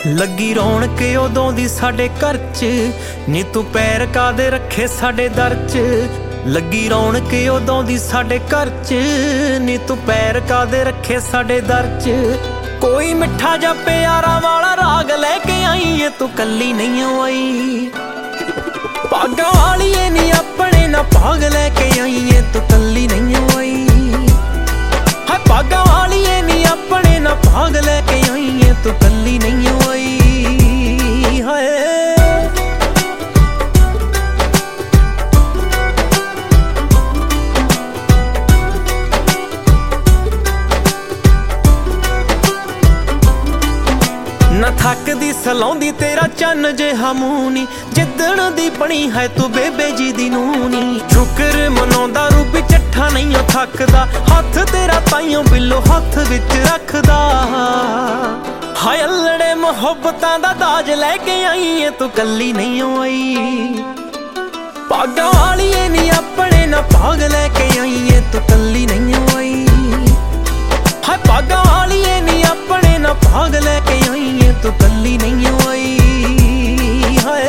ਲੱਗੀ ਰੌਣਕ ਉਦੋਂ ਦੀ ਸਾਡੇ ਘਰ 'ਚ, ਨੀ ਤੂੰ ਪੈਰ ਕਾਦੇ ਰੱਖੇ ਸਾਡੇ ਦਰ 'ਚ। ਲੱਗੀ ਰੌਣਕ ਉਦੋਂ ਦੀ ਸਾਡੇ ਘਰ 'ਚ, ਨੀ ਤੂੰ ਪੈਰ ਕਾਦੇ ਰੱਖੇ ਸਾਡੇ ਦਰ 'ਚ। ਕੋਈ ਮਿੱਠਾ ਜਾਂ ਪਿਆਰਾਂ ਵਾਲਾ ਰਾਗ ਲੈ ਕੇ ਆਈ ਏ, ਤੂੰ ਕੱਲੀ ਨਹੀਂ ਆਈ। ਭਾਗਾਂ ਵਾਲੀਏ ਨੀ ਆਪਣੇ ਨਾ ਭਾਗ ਲੈ ਕੇ ਆਈ ਏ, ਤੂੰ ਕੱਲੀ ਨਹੀਂ ਆਈ। ਹੈ ਭਾਗਾਂ ਵਾਲੀਏ ਨੀ ਆਪਣੇ ਨਾ ਭਾਗ ਲੈ ਕੇ ਆਈ ਏ, ਤੂੰ ਕੱਲੀ ਨਹੀਂ ਆਈ। ਹਾਏ ਨਾ ਥੱਕਦੀ ਸਲਾਉਂਦੀ ਤੇਰਾ ਚੰਨ ਜਿਹਾ ਮੂੰਹ ਨੀ, ਜਿੱਦਣ ਦੀ ਬਣੀ ਹੈ ਤੂੰ ਬੇਬੇ ਜੀ ਦੀ ਨੂੰਹ ਨੀ। ਸ਼ੁਕਰ ਮਨਾਉਂਦਾ ਰੂਪੀ ਚੱਠਾ ਨਹੀਂ ਥੱਕਦਾ, ਹੱਥ ਤੇਰਾ ਤਾਈਓ ਬਿੱਲੋ ਹੱਥ ਵਿੱਚ ਰੱਖਦਾ। ਹਾਏ ਅਲੜੇ ਮੁਹੱਬਤਾਂ ਦਾ ਦਾਜ ਲੈ ਕੇ ਆਈ ਏ, ਤੂੰ ਕੱਲੀ ਨਹੀਂ ਆਈ। ਭਾਗਾਂ ਵਾਲੀਏ ਨੀ ਆਪਣੇ ਨਾ ਭਾਗ ਲੈ ਕੇ ਆਈ ਏ, ਤੂੰ ਕੱਲੀ ਨਹੀਂ ਆਈ। ਹਾਏ ਭਾਗਾਂ ਵਾਲੀਏ ਨੀ ਆਪਣੇ ਨਾ ਭਾਗ ਲੈ ਕੇ ਆਈ ਏ, ਤੂੰ ਕੱਲੀ ਨਹੀਂ ਆਈ। ਹਾਏ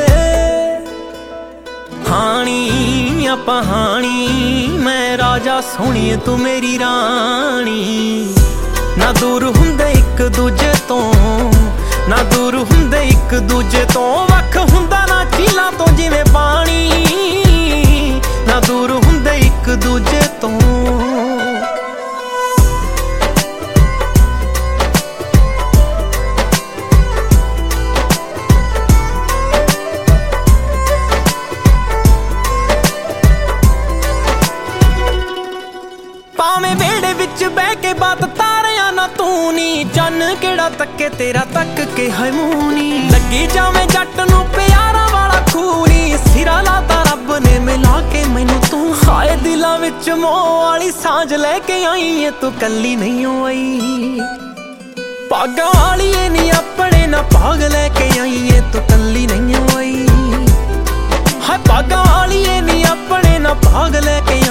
ਹਾਣੀ ਆਪਾਂ ਹਾਣੀ, ਮੈਂ ਰਾਜਾ ਸੋਹਣੀਏ ਤੂੰ ਮੇਰੀ ਰਾਣੀ। ਨਾ ਦੂਰ ਹੁੰਦੇ ਇੱਕ ਦੂਜੇ ਤੋਂ, ਨਾ ਦੂਰ ਹੁੰਦੇ ਇੱਕ ਦੂਜੇ ਤੋਂ, ਵੱਖ ਹੁੰਦਾ ਨਾ ਝੀਲਾਂ ਤੋਂ ਜਿਵੇਂ ਪਾਣੀ। ਨਾ ਦੂਰ ਹੁੰਦੇ ਇੱਕ ਦੂਜੇ ਤੋਂ। ਭਾਵੇਂ ਵਿਹੜੇ ਵਿੱਚ ਬਹਿ ਕੇ ਬਾਤ ਤਾਰਿਆਂ ਨਾ ਤੂੰ ਨੀ, ਚੰਨ ਕਿਹੜਾ ਤੱਕੇ ਤੇਰਾ ਤੱਕ ਕੇ ਹੈ ਮੂੰਹ ਨੀ। ਲੱਗੀ ਜਾਵੇਂ ਜੱਟ ਨੂੰ ਪਿਆਰਾਂ ਵਾਲਾ ਖੂਨੀ, ਸਿਰਾ ਲਾਤਾ ਰੱਬ ਨੇ ਮਿਲਾ ਕੇ ਮੈਨੂੰ ਤੂੰ। ਹਾਏ ਦਿਲਾਂ ਵਿੱਚ ਮੋਹ ਵਾਲੀ ਸਾਂਝ ਲੈ ਕੇ ਆਈ ਏ, ਤੂੰ ਕੱਲੀ ਨਹੀਂ ਆਈ। ਭਾਗਾਂ ਵਾਲੀਏ ਨੀ ਆਪਣੇ ਨਾ ਭਾਗ ਲੈ ਕੇ ਆਈ ਏ, ਤੂੰ ਕੱਲੀ ਨਹੀਂ ਆਈ। ਹਾਏ ਭਾਗਾਂ ਵਾਲੀਏ ਨੀ ਆਪਣੇ ਨਾ ਭਾਗ ਲੈ ਕੇ